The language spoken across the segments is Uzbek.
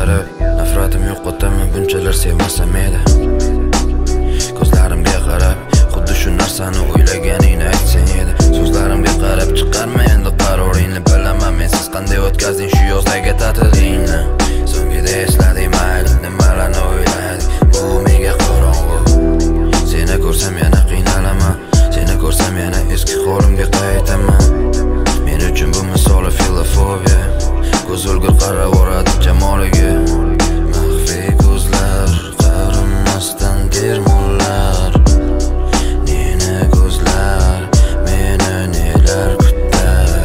qarab nafratim yo'qotaman, bunchalar sevmasam edi. Ko'zlarimga qarab xuddi shu narsani o'ylaganingni aytsang edi. So'zlarimga qarab chiqarma endi qaroringni, bilaman men siz qanday o'tkazding shu yozdagi ta'tilingni. So'ngida eslading mayli nimalarni o'ylading, bu menga qorong'u. Seni ko'rsam yana qiynalaman, seni ko'rsam yana eski holimga qaytaman. Men uchun bu misoli filofobiya, ko'z o'lgur qaravoradi jamoliga. Maxfiy ko'zlar, qarimasdan dermonlar, neni ko'zlar, meni nelar kutar.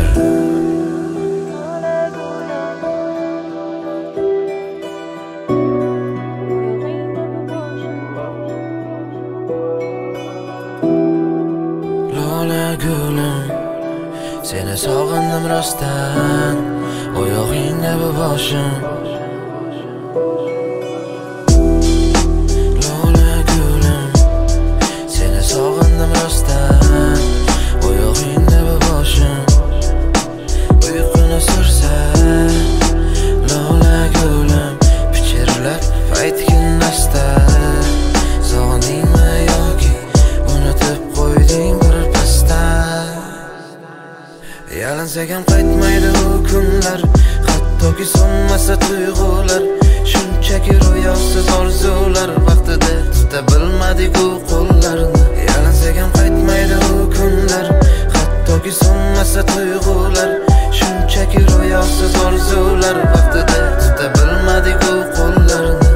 Lola gulim, seni sog'indim rostdan, oyog'ingda bu boshim. Lola gulim, seni sog'indim rostdan, oyog'ingda bu boshim. Uyquni sursa Lola gulim, pichirlab aytgin asta. Sog'indingmi yoki unutib qo'yding bir pasda? Yalansak ham qaytmaydi u kunlar, hattoki so'nmasa tuyg'ular. Shunchaki ro'yosiz orzular, vaqtida tuta bilmadik u qo'llarni. Yalansak ham qaytmaydi u kunlar, hattoki so'nmasa tuyg'ular. Shunchaki ro'yosiz orzular, vaqtida tuta bilmadik u qo'llarni.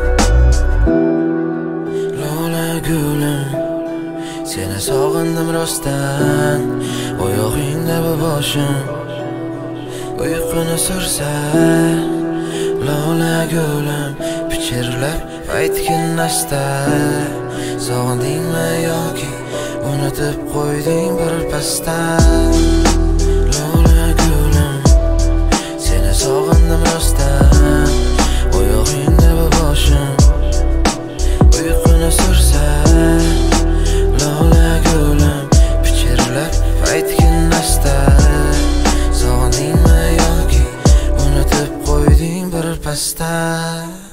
Lola gulim, seni sog'indim rostdan, oyog'ingda bu boshim. Uyquni sursa Lola gulim, pichirlab aytgin asta. Sog'indingmi yoki unutib qo'yding bir pasda? Lola gulim, seni sog'indim rostdan, oyog'ingda bu boshim. Uyquni sursa Lola gulim, pichirlab aytgin asta. Sog'indingmi yoki unutib qo'yding bir pasda?